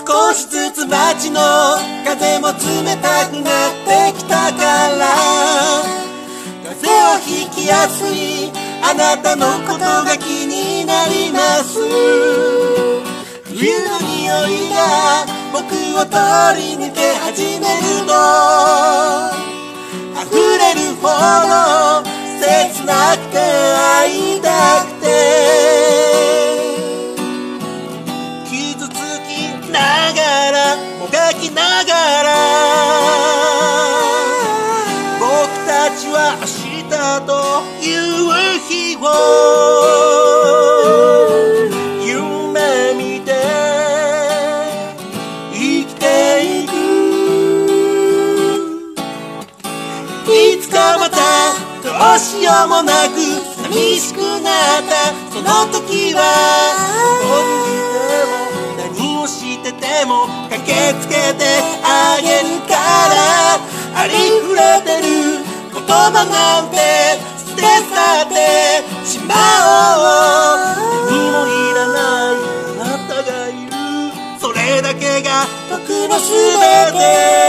少しずつ街の風も冷たくなってきたから風邪をひきやすいあなたのことが気になります冬の匂いが僕を通り抜け始めると溢れるほど切なくて会いたくて傷つきながらもがきながら僕たちは明日という日を夢見て生きていくいつかまたどうしようもなく寂しくなったその時は僕でも何をしてても駆けつけてあげるからありふれてる言葉なんて捨て去ってしまおう何もいらないあなたがいるそれだけが僕の全て